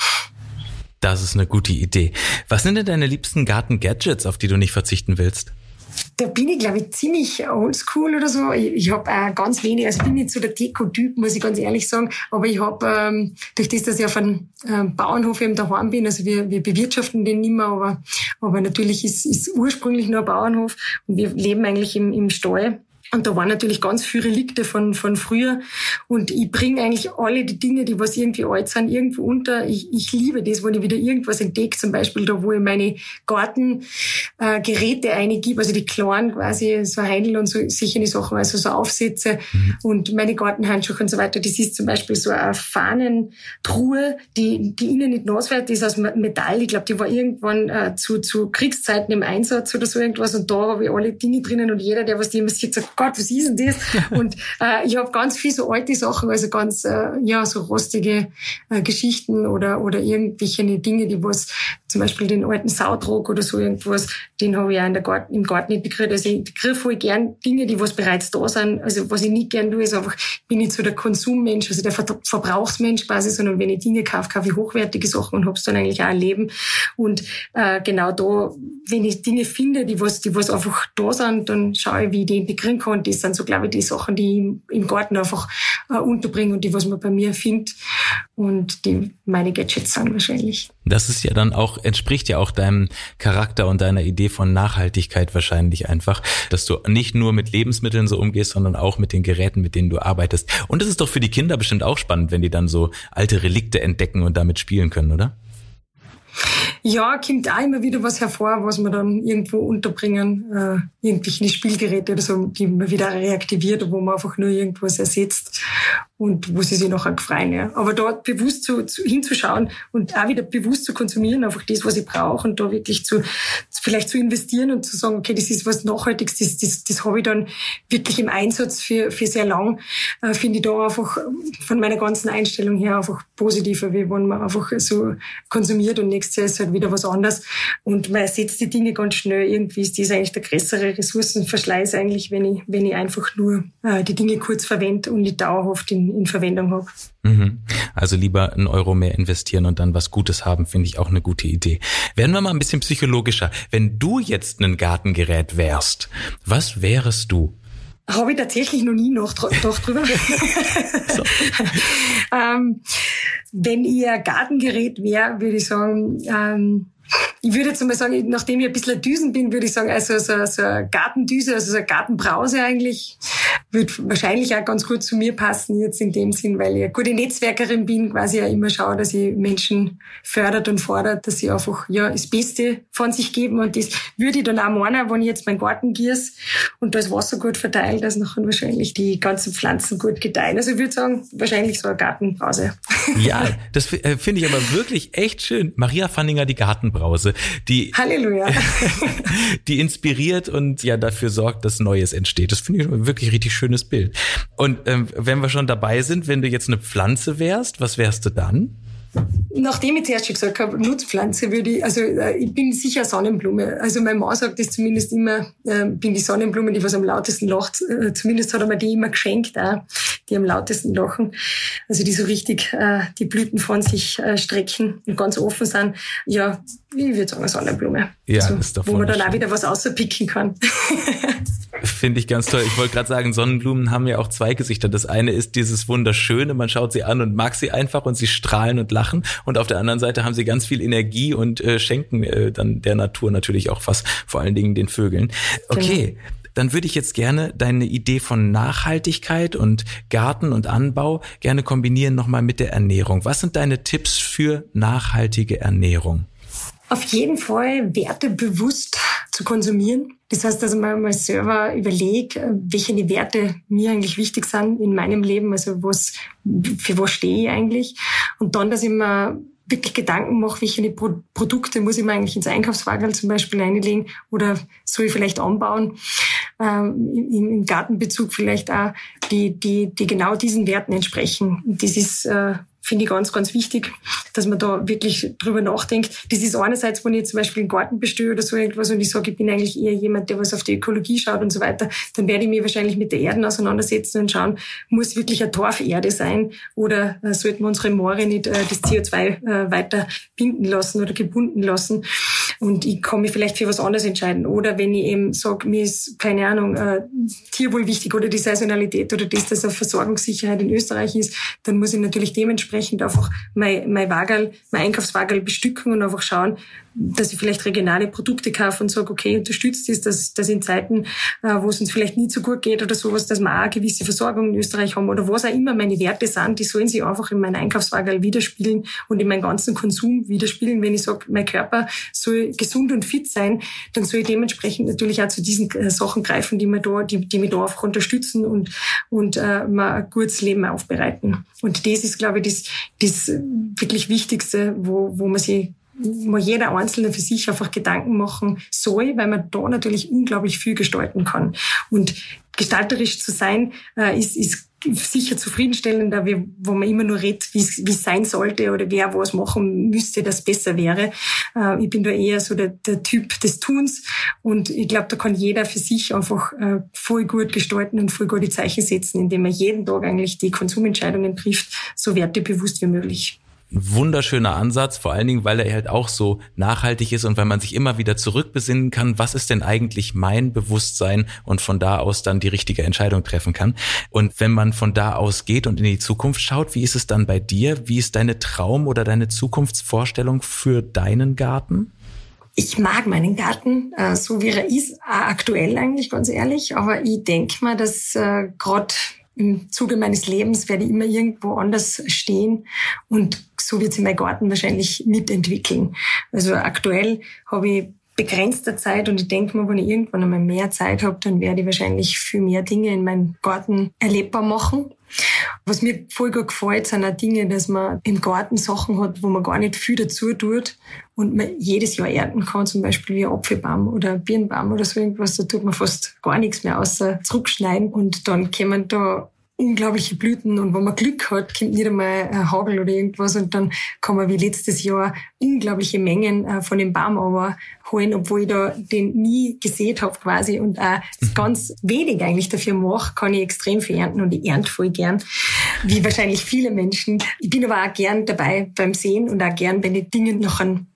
[SPEAKER 1] Das ist eine gute Idee. Was sind denn deine liebsten Garten-Gadgets, auf die du nicht verzichten willst?
[SPEAKER 2] Da bin ich, glaube ich, ziemlich oldschool oder so. Ich, ich habe auch ganz wenig, also ich bin nicht so der Deko-Typ, muss ich ganz ehrlich sagen. Aber ich habe, ähm, durch das, dass ich auf einem ähm, Bauernhof eben daheim bin, also wir, wir bewirtschaften den nicht mehr, aber, aber natürlich ist, ist ursprünglich nur ein Bauernhof und wir leben eigentlich im, im Stall. Und da waren natürlich ganz viele Relikte von, von früher. Und ich bringe eigentlich alle die Dinge, die was irgendwie alt sind, irgendwo unter. Ich, ich liebe das, wenn ich wieder irgendwas entdecke, zum Beispiel da, wo ich meine Gartengeräte äh, eingebe, also die kleinen quasi, so Heindl und so sichere Sachen, also so Aufsätze mhm. und meine Gartenhandschuhe und so weiter. Das ist zum Beispiel so eine Fahnentruhe, die, die innen nicht nass wird, die ist aus Metall. Ich glaube, die war irgendwann äh, zu, zu Kriegszeiten im Einsatz oder so irgendwas. Und da habe ich alle Dinge drinnen und jeder, der was die immer sieht, sagt, Gott, was ist denn das? Und äh, ich habe ganz viel so alte Sachen, also ganz, äh, ja, so rostige äh, Geschichten oder oder irgendwelche Dinge, die was, zum Beispiel den alten Sautrog oder so irgendwas, den habe ich auch in der Garten, im Garten integriert. Also ich kriege voll gern Dinge, die was bereits da sind. Also was ich nicht gern tue, ist einfach, ich bin nicht so der Konsummensch, also der Ver- Verbrauchsmensch quasi, sondern wenn ich Dinge kaufe, kaufe ich hochwertige Sachen und habe es dann eigentlich auch erleben. Und äh, genau da, wenn ich Dinge finde, die was, die was einfach da sind, dann schaue ich, wie ich die integrieren kann. Und das sind so, glaube ich, die Sachen, die ich im Garten einfach äh, unterbringe und die, was man bei mir findet und die meine Gadgets sind wahrscheinlich.
[SPEAKER 1] Das ist ja dann auch, entspricht ja auch deinem Charakter und deiner Idee von Nachhaltigkeit wahrscheinlich einfach, dass du nicht nur mit Lebensmitteln so umgehst, sondern auch mit den Geräten, mit denen du arbeitest. Und das ist doch für die Kinder bestimmt auch spannend, wenn die dann so alte Relikte entdecken und damit spielen können, oder?
[SPEAKER 2] Ja, kommt auch immer wieder was hervor, was wir dann irgendwo unterbringen, äh, irgendwelche Spielgeräte oder so, die man wieder reaktiviert, wo man einfach nur irgendwas ersetzt und wo sie sich nachher freuen. Ja. Aber dort bewusst zu, zu, hinzuschauen und auch wieder bewusst zu konsumieren, einfach das, was ich brauche und da wirklich zu, vielleicht zu investieren und zu sagen, okay, das ist was Nachhaltiges, das, das, das habe ich dann wirklich im Einsatz für, für sehr lang, äh, finde ich da einfach von meiner ganzen Einstellung her einfach positiver, wie wenn man einfach so konsumiert und nächstes Jahr ist halt wieder was anderes und man ersetzt die Dinge ganz schnell. Irgendwie ist das eigentlich der größere Ressourcenverschleiß eigentlich, wenn ich, wenn ich einfach nur äh, die Dinge kurz verwende und nicht dauerhaft in, in Verwendung habe.
[SPEAKER 1] Mhm. Also lieber einen Euro mehr investieren und dann was Gutes haben, finde ich auch eine gute Idee. Werden wir mal ein bisschen psychologischer. Wenn du jetzt ein Gartengerät wärst, was wärest du?
[SPEAKER 2] Habe ich tatsächlich noch nie nachgedacht drüber. ähm, wenn ich ein Gartengerät wäre, würde ich sagen, ähm, ich würde jetzt mal sagen, nachdem ich ein bisschen ein Düsen bin, würde ich sagen, also so, so eine Gartendüse, also so eine Gartenbrause eigentlich, wird wahrscheinlich auch ganz gut zu mir passen jetzt in dem Sinn, weil ich eine gute Netzwerkerin bin, quasi ja immer schaue, dass ich Menschen fördert und fordert, dass sie einfach ja das Beste von sich geben. Und das würde ich dann auch meinen, wenn ich jetzt meinen Garten gieße und da das Wasser gut verteile, dass nachher wahrscheinlich die ganzen Pflanzen gut gedeihen. Also ich würde sagen, wahrscheinlich so eine Gartenbrause.
[SPEAKER 1] Ja, das finde ich aber wirklich echt schön. Maria Fanninger, die Gartenbrause, die
[SPEAKER 2] Halleluja.
[SPEAKER 1] die inspiriert und ja dafür sorgt, dass Neues entsteht. Das finde ich ein wirklich richtig schönes Bild. Und ähm, wenn wir schon dabei sind, wenn du jetzt eine Pflanze wärst, was wärst du dann?
[SPEAKER 2] Nachdem ich zuerst schon gesagt habe, Nutzpflanze würde ich, also ich bin sicher Sonnenblume. Also mein Mann sagt das zumindest immer, äh, bin die Sonnenblume, die was am lautesten lacht. Äh, zumindest hat er mir die immer geschenkt, auch, die am lautesten lachen. Also die so richtig äh, die Blüten von sich äh, strecken und ganz offen sind. Ja, ich würde sagen Sonnenblume.
[SPEAKER 1] Ja,
[SPEAKER 2] also,
[SPEAKER 1] das ist doch
[SPEAKER 2] wo man dann
[SPEAKER 1] schön.
[SPEAKER 2] auch wieder was außerpicken kann.
[SPEAKER 1] Finde ich ganz toll. Ich wollte gerade sagen, Sonnenblumen haben ja auch zwei Gesichter. Das eine ist dieses Wunderschöne, man schaut sie an und mag sie einfach und sie strahlen und lachen. Und auf der anderen Seite haben sie ganz viel Energie und äh, schenken äh, dann der Natur natürlich auch was, vor allen Dingen den Vögeln. Okay. Genau. Dann würde ich jetzt gerne deine Idee von Nachhaltigkeit und Garten und Anbau gerne kombinieren nochmal mit der Ernährung. Was sind deine Tipps für nachhaltige Ernährung?
[SPEAKER 2] Auf jeden Fall wertebewusst zu konsumieren. Das heißt, dass ich mir mal selber überlege, welche die Werte mir eigentlich wichtig sind in meinem Leben, also was, für was stehe ich eigentlich. Und dann, dass ich mir wirklich Gedanken mache, welche Pro- Produkte muss ich mir eigentlich ins Einkaufswagen zum Beispiel einlegen oder soll ich vielleicht anbauen, ähm, im, im Gartenbezug vielleicht auch, die, die, die genau diesen Werten entsprechen. Das ist, äh, finde ich ganz, ganz wichtig, dass man da wirklich drüber nachdenkt. Das ist einerseits, wenn ich zum Beispiel einen Garten bestehe oder so irgendwas und ich sage, ich bin eigentlich eher jemand, der was auf die Ökologie schaut und so weiter, dann werde ich mich wahrscheinlich mit der Erde auseinandersetzen und schauen, muss wirklich eine Torferde sein oder äh, sollten wir unsere Moore nicht äh, das C O zwei äh, weiter binden lassen oder gebunden lassen. Und ich kann mich vielleicht für was anderes entscheiden. Oder wenn ich eben sage, mir ist, keine Ahnung, äh, Tierwohl wichtig oder die Saisonalität oder das, dass eine Versorgungssicherheit in Österreich ist, dann muss ich natürlich dementsprechend einfach mein, mein Wagerl, mein Einkaufswagerl bestücken und einfach schauen, dass ich vielleicht regionale Produkte kaufe und sage, okay, unterstützt ist, dass, dass in Zeiten, äh, wo es uns vielleicht nicht so gut geht oder sowas, dass wir auch eine gewisse Versorgung in Österreich haben oder was auch immer meine Werte sind, die sollen sich einfach in meinen Einkaufswagerl widerspiegeln und in meinen ganzen Konsum widerspiegeln. Wenn ich sage, mein Körper soll gesund und fit sein, dann soll ich dementsprechend natürlich auch zu diesen äh, Sachen greifen, die mir da, die, die mich da einfach unterstützen und, und äh, mir ein gutes Leben aufbereiten. Und das ist, glaube ich, das, das wirklich Wichtigste, wo, wo man sich wo jeder Einzelne für sich einfach Gedanken machen soll, weil man da natürlich unglaublich viel gestalten kann. Und gestalterisch zu sein, äh, ist, ist sicher zufriedenstellender, wie, wo man immer nur redet, wie es sein sollte oder wer was machen müsste, das besser wäre. Äh, ich bin da eher so der, der Typ des Tuns und ich glaube, da kann jeder für sich einfach äh, voll gut gestalten und voll gute Zeichen setzen, indem er jeden Tag eigentlich die Konsumentscheidungen trifft, so wertebewusst wie möglich.
[SPEAKER 1] Wunderschöner Ansatz, vor allen Dingen, weil er halt auch so nachhaltig ist und weil man sich immer wieder zurückbesinnen kann, was ist denn eigentlich mein Bewusstsein und von da aus dann die richtige Entscheidung treffen kann. Und wenn man von da aus geht und in die Zukunft schaut, wie ist es dann bei dir? Wie ist deine Traum- oder deine Zukunftsvorstellung für deinen Garten?
[SPEAKER 2] Ich mag meinen Garten, äh, so wie er ist, aktuell eigentlich, ganz ehrlich. Aber ich denke mir, dass äh, gerade im Zuge meines Lebens werde ich immer irgendwo anders stehen und so wird sich mein Garten wahrscheinlich mitentwickeln. Also aktuell habe ich begrenzter Zeit und ich denke mir, wenn ich irgendwann einmal mehr Zeit habe, dann werde ich wahrscheinlich viel mehr Dinge in meinem Garten erlebbar machen. Was mir voll gut gefällt, sind auch Dinge, dass man im Garten Sachen hat, wo man gar nicht viel dazu tut und man jedes Jahr ernten kann, zum Beispiel wie ein Apfelbaum oder ein Birnbaum oder so irgendwas. Da tut man fast gar nichts mehr, außer zurückschneiden und dann kommen da unglaubliche Blüten und wenn man Glück hat, kommt nicht einmal ein Hagel oder irgendwas und dann kann man wie letztes Jahr unglaubliche Mengen äh, von dem Baum aber holen, obwohl ich da den nie gesät habe quasi und auch ganz wenig eigentlich dafür mache, kann ich extrem viel ernten und ich ernte voll gern, wie wahrscheinlich viele Menschen. Ich bin aber auch gern dabei beim Sehen und auch gern bei den Dingen nachher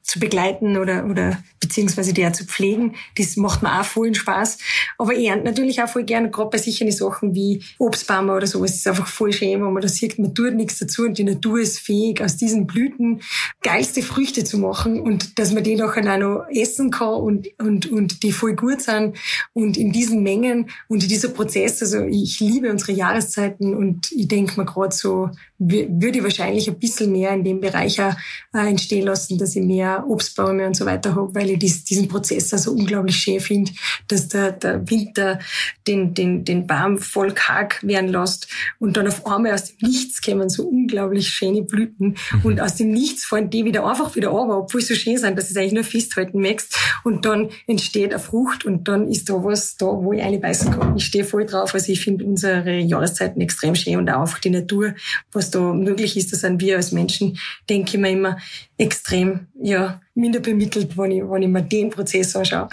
[SPEAKER 2] zu begleiten oder, oder beziehungsweise die auch zu pflegen. Das macht mir auch voll Spaß. Aber ich ernte natürlich auch voll gerne, gerade bei sicheren Sachen wie Obstbäume oder sowas. Es ist einfach voll schön, wenn man da sieht, man tut nichts dazu und die Natur ist fähig, aus diesen Blüten geilste Früchte zu machen und dass man die nachher auch noch essen kann und, und, und die voll gut sind und in diesen Mengen und in dieser Prozess. Also ich liebe unsere Jahreszeiten und ich denke mir gerade so, würde ich wahrscheinlich ein bisschen mehr in dem Bereich auch entstehen lassen, dass ich mehr Obstbäume und so weiter habe, weil ich dies, diesen Prozess also unglaublich schön finde, dass der, der Winter den, den, den Baum voll karg werden lässt und dann auf einmal aus dem Nichts kommen so unglaublich schöne Blüten mhm. und aus dem Nichts fallen die wieder einfach wieder runter, obwohl sie so schön sind, dass du es eigentlich nur festhalten möchtest und dann entsteht eine Frucht und dann ist da was da, wo ich reinbeißen kann. Ich stehe voll drauf, also ich finde unsere Jahreszeiten extrem schön und auch einfach die Natur, was da möglich ist, das sind wir als Menschen, denke ich mir immer, extrem, ja, minder bemittelt, wenn ich, wenn ich mir den Prozess anschaue.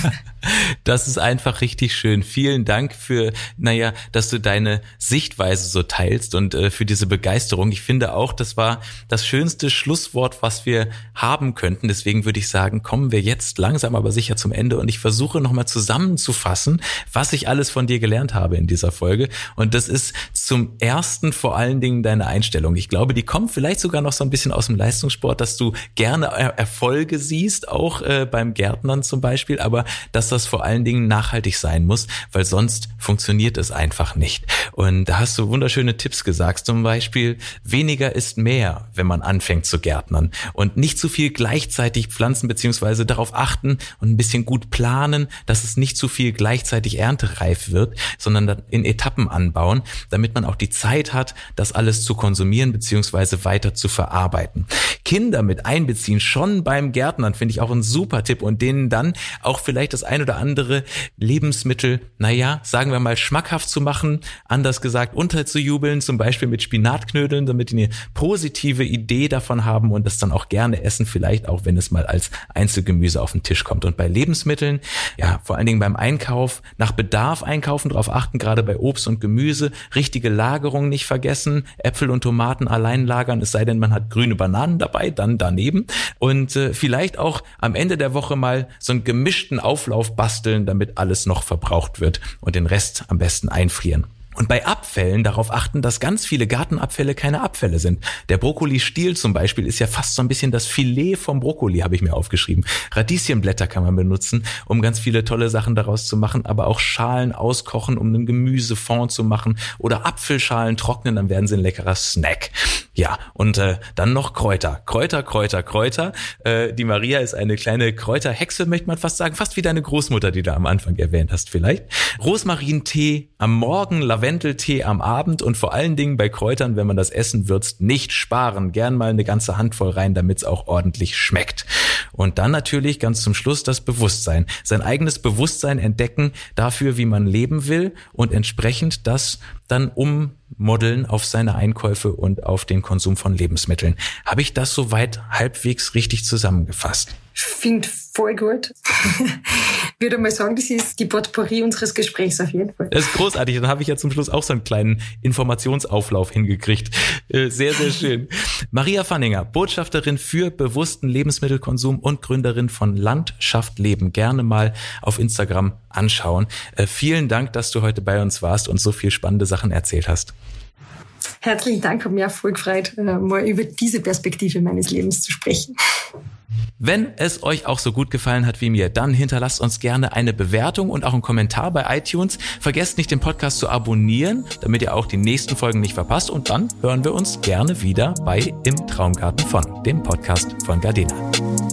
[SPEAKER 1] Das ist einfach richtig schön. Vielen Dank für, naja, dass du deine Sichtweise so teilst und äh, für diese Begeisterung. Ich finde auch, das war das schönste Schlusswort, was wir haben könnten. Deswegen würde ich sagen, kommen wir jetzt langsam aber sicher zum Ende und ich versuche nochmal zusammenzufassen, was ich alles von dir gelernt habe in dieser Folge. Und das ist zum ersten vor allen Dingen deine Einstellung. Ich glaube, die kommt vielleicht sogar noch so ein bisschen aus dem Leistungssport, dass du gerne Erfolge siehst, auch äh, beim Gärtnern zum Beispiel, aber dass das vor allen Dingen nachhaltig sein muss, weil sonst funktioniert es einfach nicht. Und da hast du wunderschöne Tipps gesagt, zum Beispiel weniger ist mehr, wenn man anfängt zu gärtnern und nicht zu viel gleichzeitig pflanzen beziehungsweise darauf achten und ein bisschen gut planen, dass es nicht zu viel gleichzeitig erntereif wird, sondern dann in Etappen anbauen, damit man auch die Zeit hat, das alles zu konsumieren beziehungsweise weiter zu verarbeiten. Kinder mit einbeziehen, schon beim Gärtnern, finde ich auch ein super Tipp und denen dann auch vielleicht das ein oder andere Lebensmittel, naja, sagen wir mal schmackhaft zu machen, anders gesagt unterzujubeln, zum Beispiel mit Spinatknödeln, damit die eine positive Idee davon haben und das dann auch gerne essen, vielleicht auch, wenn es mal als Einzelgemüse auf den Tisch kommt. Und bei Lebensmitteln, ja, vor allen Dingen beim Einkauf, nach Bedarf einkaufen, darauf achten, gerade bei Obst und Gemüse, richtige Lagerung nicht vergessen, Äpfel und Tomaten allein lagern, es sei denn, man hat grüne Bananen dabei, dann daneben und äh, vielleicht auch am Ende der Woche mal so einen gemischten Auflauf basteln, damit alles noch verbraucht wird und den Rest am besten einfrieren. Und bei Abfällen darauf achten, dass ganz viele Gartenabfälle keine Abfälle sind. Der Brokkolistiel zum Beispiel ist ja fast so ein bisschen das Filet vom Brokkoli, habe ich mir aufgeschrieben. Radieschenblätter kann man benutzen, um ganz viele tolle Sachen daraus zu machen, aber auch Schalen auskochen, um einen Gemüsefond zu machen oder Apfelschalen trocknen, dann werden sie ein leckerer Snack. Ja, und äh, dann noch Kräuter. Kräuter, Kräuter, Kräuter. Äh, die Maria ist eine kleine Kräuterhexe, möchte man fast sagen. Fast wie deine Großmutter, die du am Anfang erwähnt hast vielleicht. Rosmarintee am Morgen, Lavendeltee am Abend und vor allen Dingen bei Kräutern, wenn man das Essen würzt, nicht sparen. Gern mal eine ganze Handvoll rein, damit es auch ordentlich schmeckt. Und dann natürlich ganz zum Schluss das Bewusstsein. Sein eigenes Bewusstsein entdecken dafür, wie man leben will und entsprechend das dann ummodeln auf seine Einkäufe und auf den Konsum von Lebensmitteln. Habe ich das soweit halbwegs richtig zusammengefasst?
[SPEAKER 2] Finde voll gut. Ich würde mal sagen, das ist die Potpourri unseres Gesprächs auf jeden Fall.
[SPEAKER 1] Das ist großartig. Dann habe ich ja zum Schluss auch so einen kleinen Informationsauflauf hingekriegt. Sehr, sehr schön. Maria Fanninger, Botschafterin für bewussten Lebensmittelkonsum und Gründerin von Landschaft Leben. Gerne mal auf Instagram anschauen. Vielen Dank, dass du heute bei uns warst und so viel spannende Sachen erzählt hast.
[SPEAKER 2] Herzlichen Dank, hat mich auch voll gefreut, mal über diese Perspektive meines Lebens zu sprechen.
[SPEAKER 1] Wenn es euch auch so gut gefallen hat wie mir, dann hinterlasst uns gerne eine Bewertung und auch einen Kommentar bei iTunes. Vergesst nicht, den Podcast zu abonnieren, damit ihr auch die nächsten Folgen nicht verpasst. Und dann hören wir uns gerne wieder bei Im Traumgarten von, dem Podcast von Gardena.